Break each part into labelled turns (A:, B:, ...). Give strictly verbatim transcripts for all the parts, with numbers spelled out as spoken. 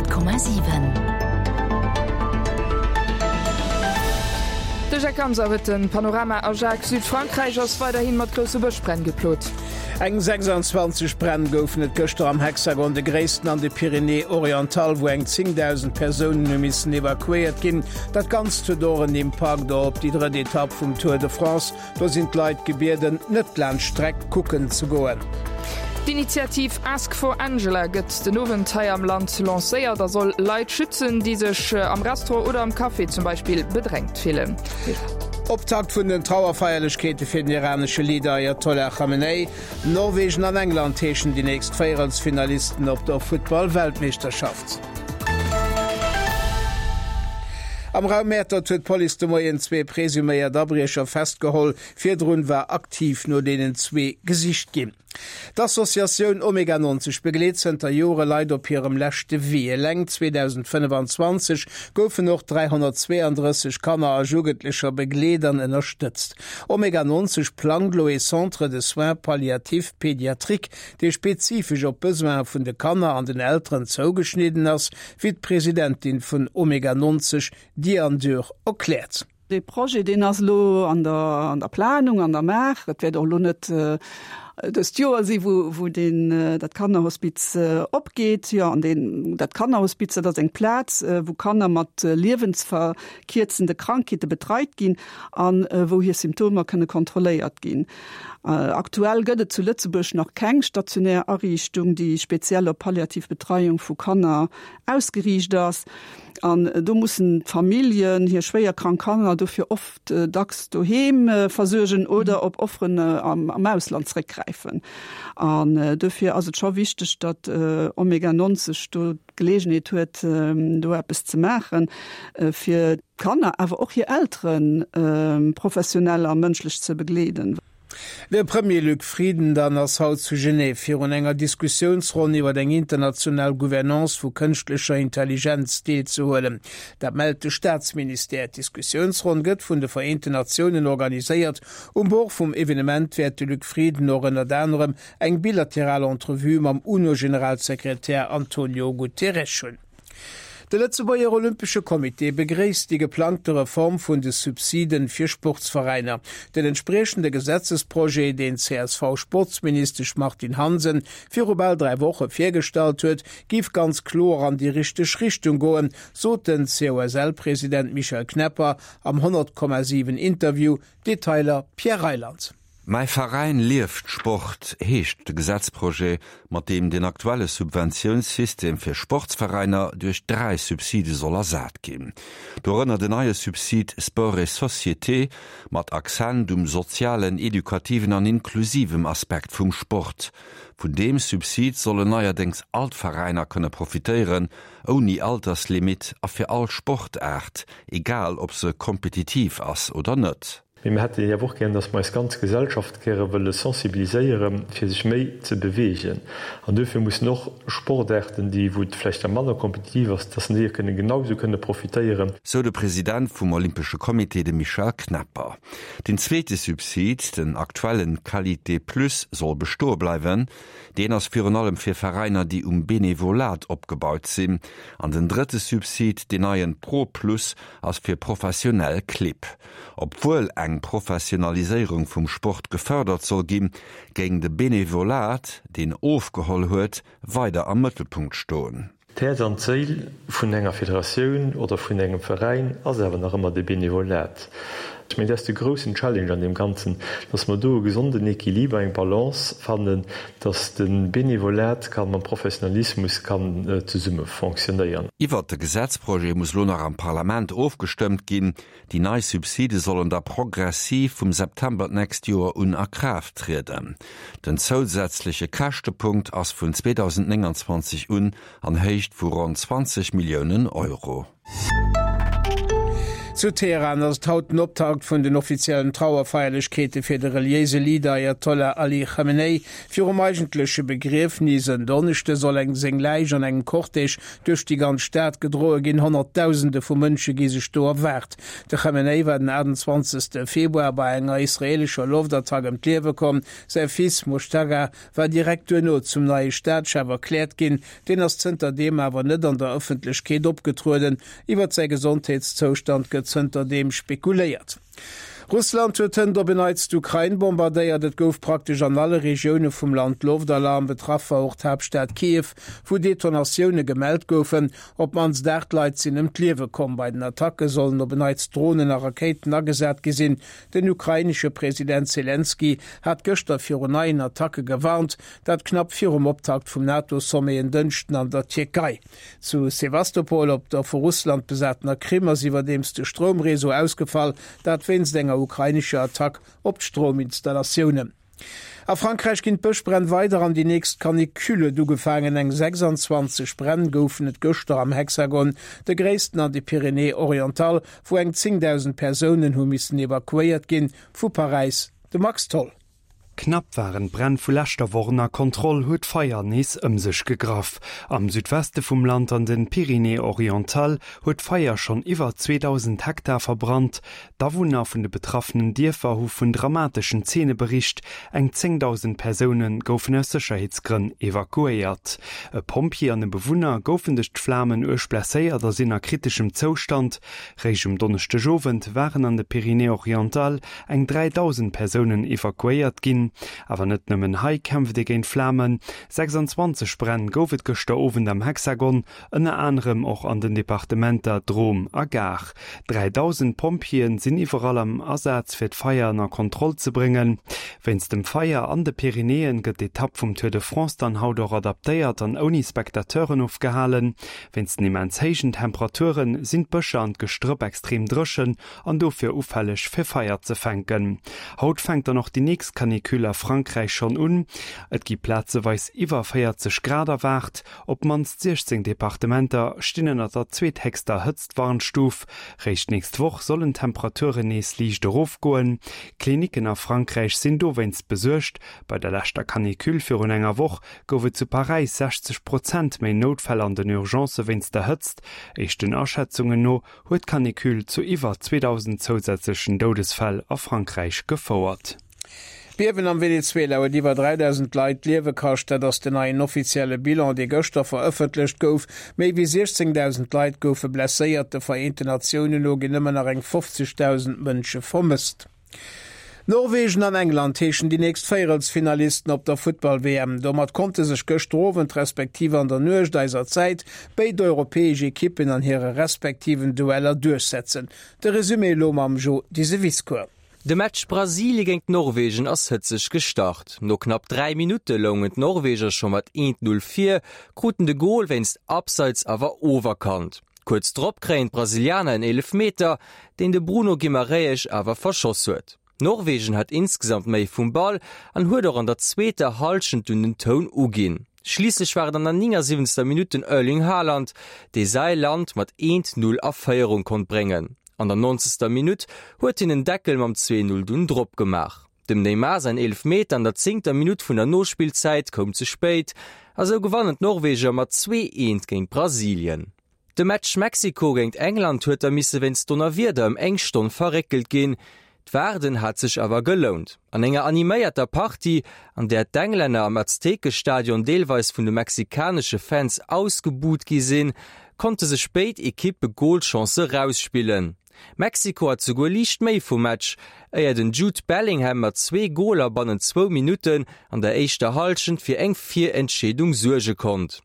A: hundert Komma sieben.
B: De Jackhamser huet den Panorama Ajax Südfrankreich ass weiterhin mat grosse Bëchbrenn geplot.
C: Eng sechsundzwanzig Brenn goufen et Köchter am Hexagon de Gréessten an de Pyrenée Oriental, wo eng zehntausend Personen missen evakuiert ginn. Dat ganz zu Doren im Park do op die dritte Etappe vum Tour de France, do sind Leiit gebierden net Landstreck kucken zu goen.
B: D'Initiativ Ask for Angela gëtt den nowen Teil am Land lacéiert, da soll Leiit schützen, die sech äh, am Restaurant oder am Café zum Beispiel bedrängt fillen.
C: Optakt vun den Trauerfeierlechkete fir den iranesche Lieder Ayatollah Khamenei, Norwegen an England teechen die nächst Feierungsfinalisten op der Football-Weltmeisterschaft. Am Raummeter huet Poli de Moien zwee presuméier Dabriecher festgeholl, fir Drun war aktiv no denen zwee Gesicht ginn. D'Assoziatioun Omega neunzig begleetzenter Jore Leiit op hirem lächte Wie. Läng zweitausendfünfundzwanzig goufen noch dreihundertzweiunddreißig Kanner a jugendlicher Begledern ënnerstëtzt. Omega neunzig Planglo e Centre de Soins Palliativ Pädiatrik, déi spezifisch op Besoin vun de Kanner an den Ären zougeschnitten ass, wie d'Präsidentin vun Omega neunzig Diane Dürr erklärt.
D: De Projekt den aslo an der, an der Planung, an der Mer, dat werd auch lo net äh, das Joer si wo, wo den äh, dat Kannerhospiz äh, opgeht, ja an den dat Kannerhospize dat eng Platz, äh, wo Kanner mat äh, lebensverkirzende Krankheite betreit gin, an äh, wo hier Symptome könne kontrolliert gin. Äh, aktuell gëtt zu Lützeburg noch keng stationär Errichtung, die spezielle Palliativbetreuung vu Kanner ausgeriecht ass. An du mussssen Familien hier schwéier krank Kanner dofir oft äh, dacks doheem äh, versøgen oder op offenen äh, am, am Ausland zurückgreifen. An äh, dofir as scho wichtig, dat äh, Omega neunzig du Gelegenheit huet äh, du bis ze machen äh, fir Kanner, aber auch hier älteren äh, professioneller mënschlich zu begleden.
C: Der Premier Luc Frieden dann ass Haut zu Genève fir un enger Diskussionsronde iwwer eng international Gouvernance vu kënchtlecher Intelligenz deel zu hollen. Dat meldt de Staatsminister. Diskussionsrond gëtt vun de Vereinte Nationen organiséiert, um Boch vum Evenement werd de Luc Frieden noch ënner anderem eng bilaterale Entrevue am UNO-Generalsekretär Antonio Guterres schon. Der Letzebauer Olympische Komitee begräßt die geplante Reform von den Subsidien für Sportsvereine. Den entsprechende Gesetzesprojekt, den C S V-Sportsminister Martin Hansen für über drei Wochen vorgestellt wird, gibt ganz klar an die richtige Richtung gehen, so den C O S L-Präsident Michael Knepper am hundert Komma sieben Interview, Detailer Pierre Reiland.
E: Mei Verein lieft Sport heescht de Gesetzprojekt, mat dem den aktuelle Subventionssystem fir Sportsvereiner durch drei Subside soll ersat gin. Dorënner de neue Subsid Sport et Société mat Akzent um sozialen, edukativen an inklusivem Aspekt vum Sport. Von dem Subsid sollen neuerdings Altvereiner könne profitieren, ohne Alterslimit a fir all Sportart, egal ob se kompetitiv ass oder net.
F: Wir hätten ja auch gerne, dass man als ganze Gesellschaft gerne sensibilisieren, für sich mehr zu bewegen. Und dafür muss noch Sportarten, die wo vielleicht am Mann kompetitiv ist, dass die können genauso können profitieren.
E: So der Präsident vom Olympischen Komitee, de Michael Knepper. Den zweiten Subsid, den aktuellen Qualité Plus, soll bestehen bleiben. Den als für allem für Vereine, die um Benevolat abgebaut sind. An den dritten Subsid, den neuen Pro Plus, als für professionell Clip. Obwohl eng Professionalisierung vom Sport gefördert soll gehen, gegen de Benevolat, den aufgeholt huet, weiter am Mittelpunkt stehen.
F: Das an Ziel vun enger Föderation oder vun engem Verein as awer noch immer de Benevolat. Ich meine, das ist die große Challenge an dem Ganzen, dass man do gesunden Equilibre, eng Balance fanden, dass den Benevolat kann man Professionalismus kann äh, zu Summe funktionieren.
E: Iwer de Gesetzprojekt muss lo nach am Parlament aufgestimmt gin. Die neue Subside sollen da progressiv vom September nächst Jahr un Kraft treten. Den zusätzliche Kostenpunkt ass vun zweitausendneunundzwanzig un anhecht vu rund zwanzig Millionen Euro.
C: Zu Teheran ass hauten Optakt vun den offiziellen Trauerfeierlichkete fir de reliese Lieder Ayatollah Ali Khamenei fir um eigentlesche Begriffnissen donnechte soll eng seng Leiich an eng Kortech duch die ganz Staat gedroe gin hunderttausende vu Mënsche giese Stoer wert. De Khamenei war den achtundzwanzigsten Februar bei enger israelscher Lofdertag em Klewe kom, se fils Mustaga war direkt not zum neue Staatschef erklärt gin, den ass zenter dem awer net an der Öffentlichkeit opgetruden, iwwer sei Gesundheitszustand gezünter dem spekuliert. Russland huet der beneizt Ukraine bombardéiert, et gouf praktisch an alle Regione vum Land Lofdalarm betraffer auch Hauptstadt Kiew, wo Detonationune gemeldt goufen, ob mans Dertleit sinn em Kliewe kom. Bei den Attacke sollen der beneizt Drohnen a Raketen agesät gesinn. Den ukrainische Präsident Zelensky hat gëster fir un neien Attacke gewarnt, dat knapp virum Optakt vum NATO-Somme en Dënchten an der Tschechei. Zu Sevastopol op der vor Russland besätner Krimmer siwer demste Stromreso ausgefall, dat wenns denger ukrainische Attack op Strominstallationen. A Frankreich ginint Bëch brenn weiter an die nächst Kaniküle dugefangen eng sechsundzwanzig Brenn goufen et Göster am Hexagon, de gréissten an die Pyrenee Oriental, wo eng zehntausend Personen hu missen evakuiert ginn, vu Paris de Max Toll.
A: Knapp waren Brenn vu lächtter Worner Kontroll huet Feier nees ëm sech gegraf. Am Südweste vum Land an den Pyrenee Oriental huet Feier schon iwwer zweitausend Hektar verbrannt. Da Dawunner vun de betroffenen Dierfer hu vun dramatischen Szene bericht, eng zehntausend Personen goufen aus Sicherheitsgrünn evakuiert. E Pompier an den Bewunner goufen decht Flammen ursplässéiert der sinner kritischem Zostand. Reich um donnechte Jowend waren an de Pyrenee Oriental eng dreitausend Personen evakuiert ginn. Aber net nëmmen Hai kämpfte géint Flammen, sechsundzwanzig Brenn goufet gëster owen am Hexagon, ënne anderem och an den Departementer Drom a Gar. dreitausend Pompien sinn iwwer allem Ersatz fir d'Feier nach Kontroll ze bringen. Wenns dem Feier an de Pyrenäen gëtt d'Etapp vum Tour de France dann hauter adaptéiert an oni Spektateuren aufgehalen. Wenns immens héichen Temperaturen sind Bëcher an Gestrëpp extrem drëschen an dofir ufälleg fir Feier ze fänken. Haut fängt er noch die nächst Kanikül a Frankreich schon un. Et gi Plätze weis iwwer vierzig Grad erwacht, op mans sechzehn Departementer stinnen at der zweethexter Hëtztwarnstuf. Recht nächst woch sollen Temperaturen nees liicht darauf goen. Kliniken a Frankreich sind do wenns besuercht. Bei der lächter Kanikül fir un enger woch gowe zu Paris sechzig Prozent méi Notfälle an den Urgence wenns der hëtzt. Eich den Erschätzungen no huet Kanikül zu iwwer zweitausend zusätzlichen Todesfäll a Frankreich gefauert.
C: Biewen am Venezuela iwwer dreitausend Leiit liewe kascht, dat ass den ein offizielle Bilan de Göster veröffentlicht gouf, méi wie sechzehntausend Leiit goufe blesséiert de Vereinte Nationen lo ëmmen er eng fünfzigtausend Mënsche vermisst. Norwegen an England heechen die nächst Feierelsfinalisten op der Football-W M. Dommer konnte sech gestrowen respektive an der Nuech deiser Zeit bei d'europäesche Kippen an here respektiven Dueller durchsetzen. De Resümé lom am Jo diese Wiskur.
G: De Match Brasilien géint Norwegen ass hëtzech gestart. No knapp drei Minute longet Norweger schon mat eins null vier, kruten de Goal wennst abseits awer overkant. Kurz drop kräint Brasilianer en elf Meter, den de Bruno Guimarães awer verschoss huet. Norwegen hat insgesamt méi vum Ball an huet er an der zweete Halschen dun den Ton ugin. Schliesslich war an der neunundsiebzigsten Minuten Erling Haaland, de sei Land mat eins null a Feierung kon bringen. An der neunzigsten Minute huet in den Deckel mam zwei null dun Drop gemach. Dem Neymar sein elf Meter an der zehnten Minute vun der Nospielzeit kom zu spät, also gewannet Norweger mat zwei eins gegen Brasilien. De Match Mexiko gegen England huet er misse wenns donner wieder am Engston verreckelt gin. D'Werden hat sich aber gelohnt. An enger animéierter Party, an der d'Engländer am Aztekestadion deelweis vun de mexikanische Fans ausgebuht gisinn, konnte se spät Ekippe Goldchance rausspielen. Mexiko hat sogar liicht méi vum Match, eier den Jude Bellingham mat zwei Goler bannen zwei Minuten an der eischter Halschen fir eng vier Entschädung surge konnt.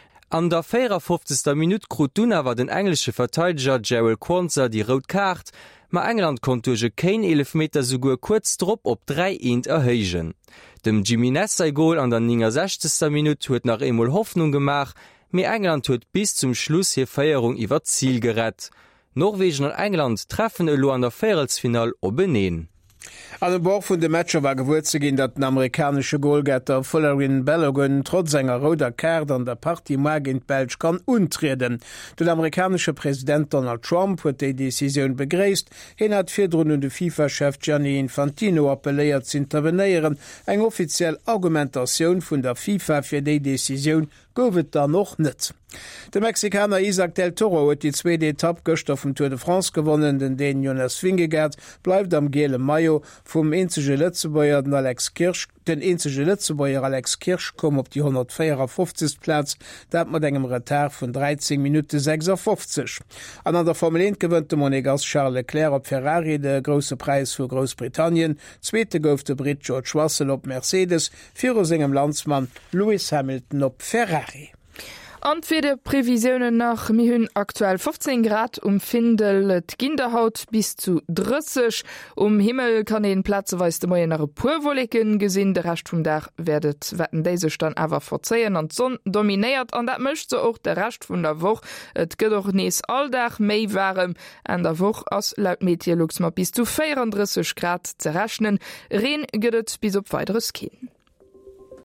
G: An der vierundfünfzigsten Minute krut war den englische Verteidiger Gerald Quansah die Rotkart, ma England konnte je kein elf Meter sogur kurz drop op drei eins erheigen. Dem Jimenez sei Goal an der neunundsechzigsten Minute huet nach emol Hoffnung gemach, mir England huet bis zum Schluss hier Feierung iwwer Ziel gerett. Norwegen und England treffen elo an der Feierelsfinal op beneen.
C: An dem Bauch vun de Matscher war gewurze gin, dat den amerikanische Goalgetter Fullerin Balogun trotz enger roter Kerd an der Party Magint Belsch kann untreden. Den amerikanische Präsident Donald Trump huet die Decision begräst, hin hat virdrun de FIFA-Chef Gianni Infantino appelléiert zu intervenieren, eng offiziell Argumentation vun der FIFA fir die Decision gowet da noch net. De Mexikaner Isaac del Toro huet die zweite Etappe Göster vom Tour de France gewonnen, den den Jonas Vingegaard bleibt am gele Mayo vum enzege Lützebäier den Alex Kirsch den enzege Lützebäier Alex Kirsch kom op die hundertvierundfünfzig Platz, dat mat engem Retard vun dreizehn Minuten sechsundfünfzig. An an der Formel eins gewënnte Monegas Charles Leclerc op Ferrari de grosse Preis vu Großbritannien, zweete gouf de Brit George Russell op Mercedes, vir engem Landsmann Lewis Hamilton op Ferrari.
B: An fir de Prävisionen nach mi hunn aktuell fünfzehn Grad um Findel et Ginderhaut bis zu dreißig. Um Himmel kann en Platzeweis de moienere Purwolken gesinn, de Rest vum Dach werdet wetten déise dann awer verzeien an Sonn dominéiert an dat mëcht so och der Rest vun der Woch. Et gëtt och nees alldach méi warm an der Woch ass laut Meteorolux mat bis zu vierunddreißig Grad zerrechnen. Reen gëtt bis op weiteres Kien.